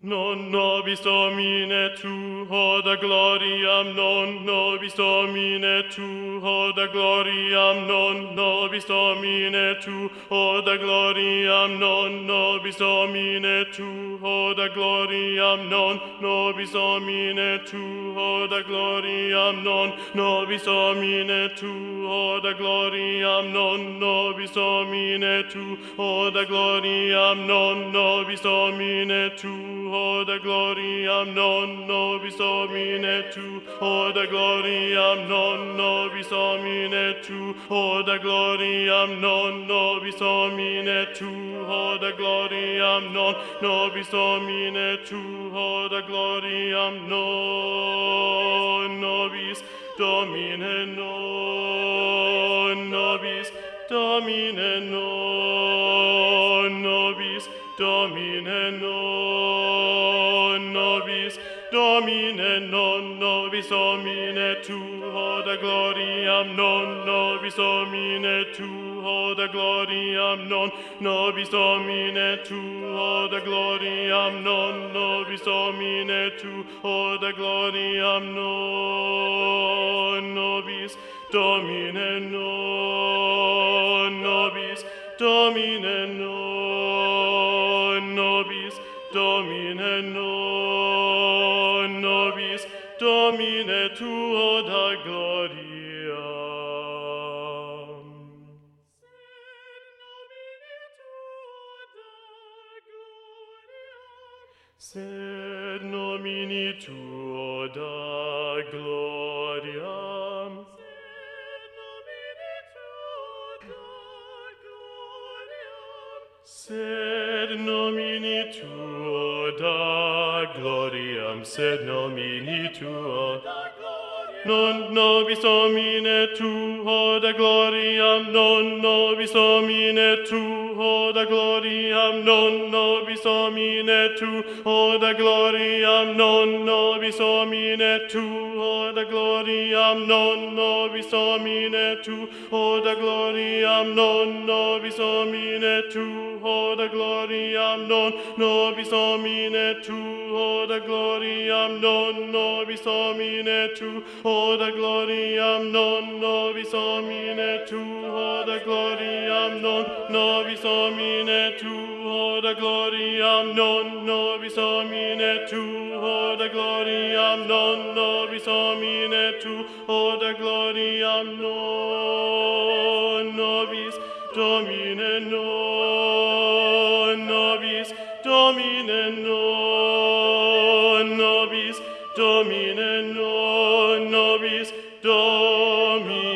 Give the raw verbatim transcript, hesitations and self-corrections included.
Non nobis Domine tu, hoda gloriam, non nobis Domine tu, hoda gloriam, non nobis Domine tu, hoda gloriam, non nobis Domine tu, hoda gloriam, non nobis Domine tu, hoda gloriam, non nobis Domine tu, hoda gloriam, non nobis Domine tu, hoda gloriam, non nobis Domine tu, hoda gloriam, non nobis Domine tu, hoda gloriam, non nobis Domine tu, hoda gloriam, non nobis Domine tu, hoda gloriam, non nobis Domine tu, hoda gloriam, non nobis Domine, non nobis Domine, non nobis Domine, non nobis Domine, non nobis Domine tu, hoda gloriam, non nobis Domine tu, hoda gloriam, non nobis Domine tu, hoda gloriam, non nobis Domine tu, hoda gloriam, non nobis Domine, non nobis Domine, non nobis Domine, non nobis Domine tu, hoda gloriam. Sed nomini tuo da gloriam. Sed nomini tuo da gloriam, sed nomini tuo da gloriam. Non nobis Domine tu, hoda gloriam, non nobis Domine tu, hoda gloriam, non nobis Domine tu, hoda gloriam, non nobis Domine tu, hoda gloriam, non nobis Domine tu, hoda gloriam, non nobis Domine tu, hoda gloriam, non nobis Domine tu, hoda gloriam, non nobis Domine tu, hoda gloriam, non nobis Domine tu, hoda gloriam, non nobis Domine tu, hoda gloriam, non nobis Domine tu, hoda gloriam, non nobis Domine tu, hoda gloriam, non nobis Domine, non nobis Domine, non nobis Domine, non nobis Domine.